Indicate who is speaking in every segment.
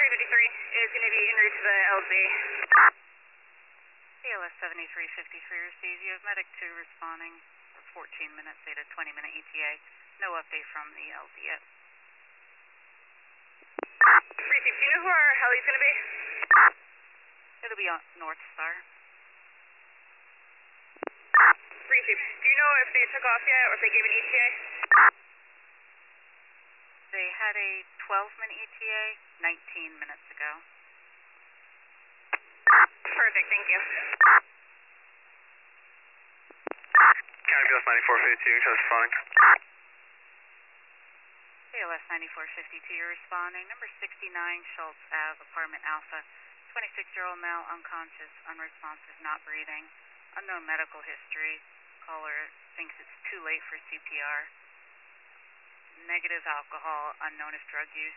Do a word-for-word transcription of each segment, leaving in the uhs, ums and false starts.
Speaker 1: seventy-three fifty-three is going to be en route to the L Z.
Speaker 2: P L S seventy-three fifty-three received. You have medic two responding for fourteen minutes, they had a twenty minute E T A. No update from the L Z yet.
Speaker 1: Received, do you know who our heli's going to be?
Speaker 2: It'll be on North Star.
Speaker 1: Received, do you know if they took off yet or if they gave an E T A?
Speaker 2: They had a twelve minute E T A nineteen minutes ago.
Speaker 1: Perfect, thank you.
Speaker 3: County P L S ninety-four fifty-two, just fine.
Speaker 2: P L S ninety-four fifty-two, you're responding. Number sixty-nine, Schultz Avenue, Apartment Alpha. twenty-six year old male, unconscious, unresponsive, not breathing. Unknown medical history. Caller thinks it's too late for C P R. Negative alcohol, unknown if drug use.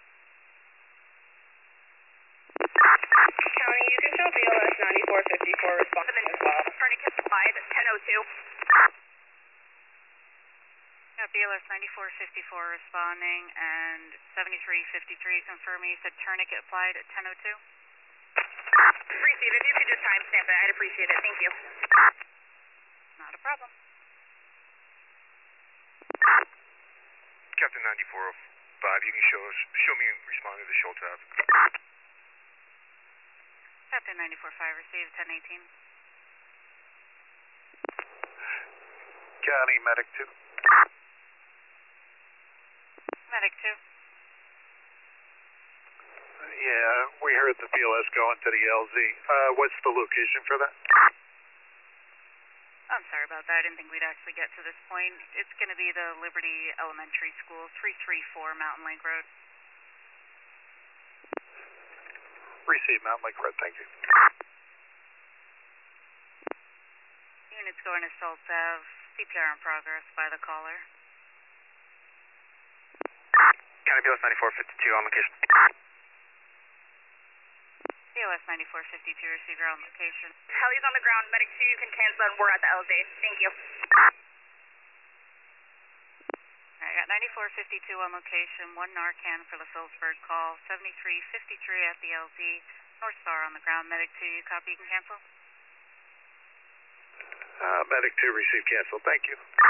Speaker 1: County, you can show P L S ninety-four fifty-four responding as well. Tourniquet applied at ten oh two.
Speaker 2: Yeah, B L S ninety-four fifty-four responding, and seventy-three fifty-three confirming you said tourniquet applied at ten oh two?
Speaker 1: Receive, if you could just timestamp it, I'd appreciate it, thank you.
Speaker 2: Not a problem.
Speaker 3: Captain ninety-four oh five, you can show us, show me responding to the Schultz Ave.
Speaker 2: Captain ninety-four five received, ten eighteen.
Speaker 3: County Medic two.
Speaker 2: Medic two.
Speaker 3: Yeah, we heard the P L S going to the L Z. Uh, what's the location for that?
Speaker 2: I'm sorry about that. I didn't think we'd actually get to this point. It's going to be the Liberty Elementary School, three three four Mountain Lake Road.
Speaker 3: Receive Mountain Lake Road, thank you.
Speaker 2: Units going to Schultz Ave, C P R in progress by the caller.
Speaker 3: County P L S ninety-four fifty-two on location.
Speaker 2: P L S ninety-four fifty-two, receive your own location.
Speaker 1: Heli's on the ground, medic two, you can cancel and we're at the L Z. Thank you.
Speaker 2: I got ninety-four fifty-two on location, one Narcan for the Phillipsburg call, seventy-three fifty-three at the L Z, North Star on the ground, medic two, you copy, you can cancel?
Speaker 3: Uh, medic two, receive cancel, thank you.